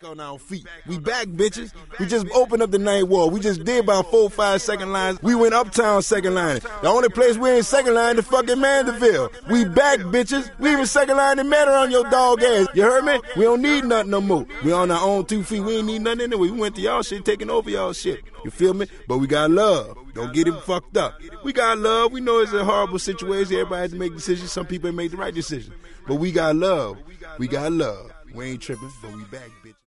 back on our feet. We back, bitches. We just opened up the ninth wall. We just did about 4 or 5 second lines. We went uptown second line. The only place we ain't second line is fucking Mandeville. We back, bitches. We even second line the matter on your dog ass. You heard me? We don't need nothing no more. We on our own 2 feet. We ain't need nothing anyway. We went to y'all shit, taking over y'all shit. You feel me? But we got love. Don't get it fucked up. We got love. We know it's a horrible situation. Everybody has to make decisions. Some people make the right decision. But we got love. We got love. We ain't tripping, but we back, bitch.